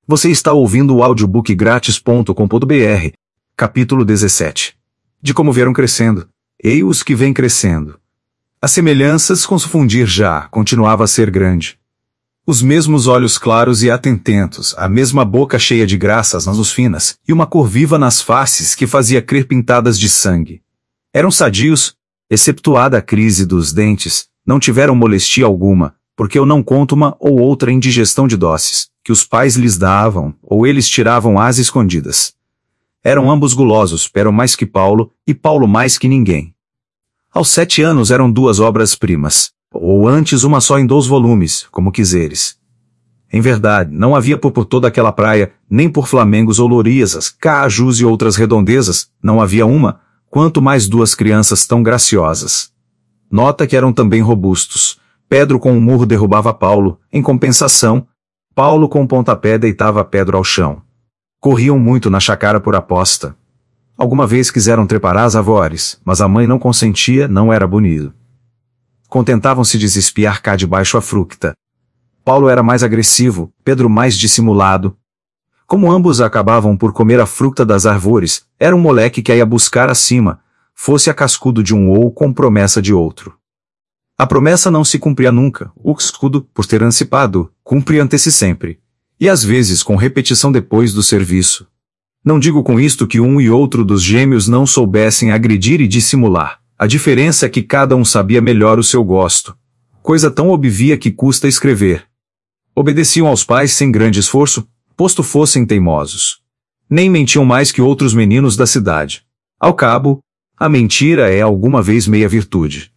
Você está ouvindo o audiobookgratis.com.br, capítulo 17. De como vieram crescendo. Ei os que vêm crescendo. As semelhanças com se fundir já, continuava a ser grande. Os mesmos olhos claros e atententos, a mesma boca cheia de graças nas finas, e uma cor viva nas faces que fazia crer pintadas de sangue. Eram sadios, exceptuada a crise dos dentes, não tiveram molestia alguma, porque eu não conto uma ou outra indigestão de doces, que os pais lhes davam, ou eles tiravam às escondidas. Eram ambos gulosos, eram mais que Paulo, e Paulo mais que ninguém. Aos 7 anos eram 2 obras-primas, ou antes uma só em 2 volumes, como quiseres. Em verdade, não havia por toda aquela praia, nem por flamengos ou lourisas, cajus e outras redondezas, não havia uma, quanto mais 2 crianças tão graciosas. Nota que eram também robustos. Pedro com um murro derrubava Paulo, em compensação, Paulo com um pontapé deitava Pedro ao chão. Corriam muito na chácara por aposta. Alguma vez quiseram trepar às árvores, mas a mãe não consentia, não era bonito. Contentavam-se de espiar cá debaixo a fruta. Paulo era mais agressivo, Pedro mais dissimulado. Como ambos acabavam por comer a fruta das árvores, era um moleque que a ia buscar acima, fosse a cascudo de um ou com promessa de outro. A promessa não se cumpria nunca, o escudo, por ter antecipado, cumpria-se sempre. E às vezes com repetição depois do serviço. Não digo com isto que um e outro dos gêmeos não soubessem agredir e dissimular. A diferença é que cada um sabia melhor o seu gosto. Coisa tão óbvia que custa escrever. Obedeciam aos pais sem grande esforço, posto fossem teimosos. Nem mentiam mais que outros meninos da cidade. Ao cabo, a mentira é alguma vez meia virtude.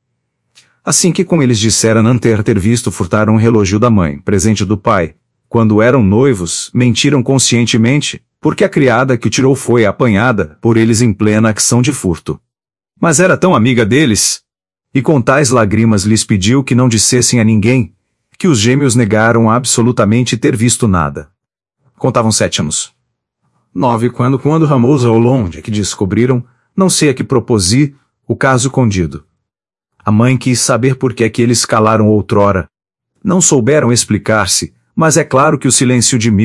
Assim que com eles dissera não ter visto furtar um relógio da mãe, presente do pai, quando eram noivos, mentiram conscientemente, porque a criada que o tirou foi apanhada por eles em plena ação de furto. Mas era tão amiga deles, e com tais lágrimas lhes pediu que não dissessem a ninguém, que os gêmeos negaram absolutamente ter visto nada. Contavam 7 anos. 9 quando Ramosa ou longe que descobriram, não sei a que proposi, o caso condido. A mãe quis saber por que é que eles calaram outrora. Não souberam explicar-se, mas é claro que o silêncio de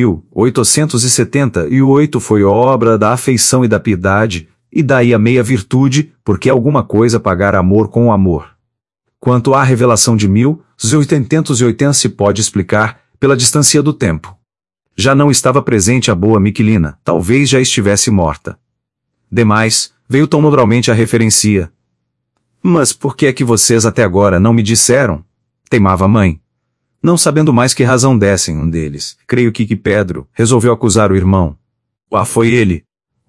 1878 foi obra da afeição e da piedade, e daí a meia virtude, porque alguma coisa pagar amor com amor. Quanto à revelação de 1880 se pode explicar, pela distância do tempo. Já não estava presente a boa Miquelina, talvez já estivesse morta. Demais, veio tão naturalmente a referencia. Mas por que é que vocês até agora não me disseram? Teimava a mãe. Não sabendo mais que razão dessem um deles, creio que Pedro, resolveu acusar o irmão. Ah, foi ele.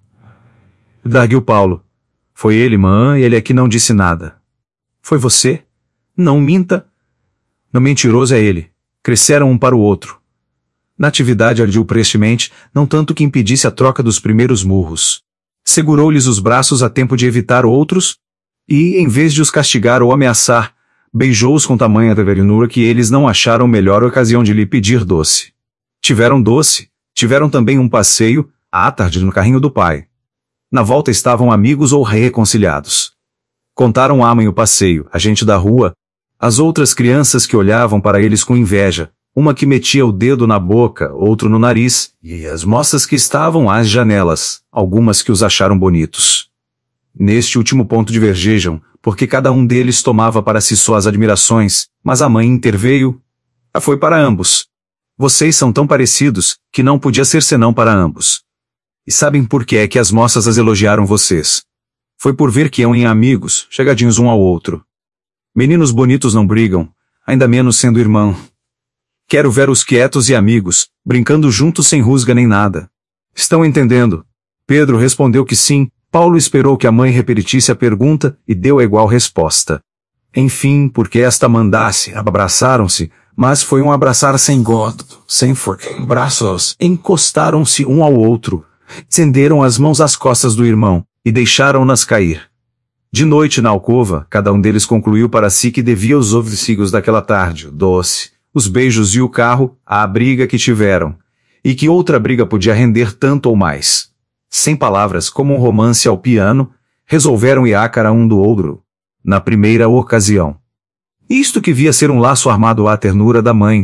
Darguiu Paulo. Foi ele, mãe, ele é que não disse nada. Foi você? Não minta. No mentiroso é ele. Cresceram um para o outro. Natividade ardiu prestemente, não tanto que impedisse a troca dos primeiros murros. Segurou-lhes os braços a tempo de evitar outros, e, em vez de os castigar ou ameaçar, beijou-os com tamanha ternura que eles não acharam melhor ocasião de lhe pedir doce. Tiveram doce, tiveram também um passeio, à tarde no carrinho do pai. Na volta estavam amigos ou reconciliados. Contaram à mãe o passeio, a gente da rua, as outras crianças que olhavam para eles com inveja, uma que metia o dedo na boca, outro no nariz, e as moças que estavam às janelas, algumas que os acharam bonitos. Neste último ponto divergejam, porque cada um deles tomava para si suas admirações, mas a mãe interveio. Foi para ambos. Vocês são tão parecidos, que não podia ser senão para ambos. E sabem por que é que as moças as elogiaram vocês? Foi por ver que eram em amigos, chegadinhos um ao outro. Meninos bonitos não brigam, ainda menos sendo irmão. Quero ver-os quietos e amigos, brincando juntos sem rusga nem nada. Estão entendendo? Pedro respondeu que sim. Paulo esperou que a mãe repetisse a pergunta, e deu a igual resposta. Enfim, porque esta mandasse, abraçaram-se, mas foi um abraçar sem gosto, sem força. Braços encostaram-se um ao outro, estenderam as mãos às costas do irmão, e deixaram-nas cair. De noite na alcova, cada um deles concluiu para si que devia os oferecígios daquela tarde, o doce, os beijos e o carro, à briga que tiveram, e que outra briga podia render tanto ou mais. Sem palavras como um romance ao piano, resolveram ir à cara um do outro, na primeira ocasião. Isto que via ser um laço armado à ternura da mãe,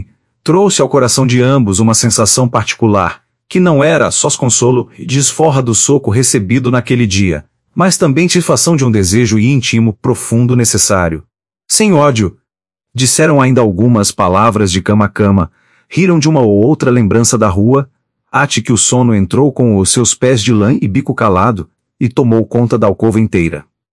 trouxe ao coração de ambos uma sensação particular, que não era só consolo e desforra do soco recebido naquele dia, mas também satisfação de um desejo íntimo profundo necessário. Sem ódio. Disseram ainda algumas palavras de cama a cama, riram de uma ou outra lembrança da rua, ate que o sono entrou com os seus pés de lã e bico calado, e tomou conta da alcova inteira.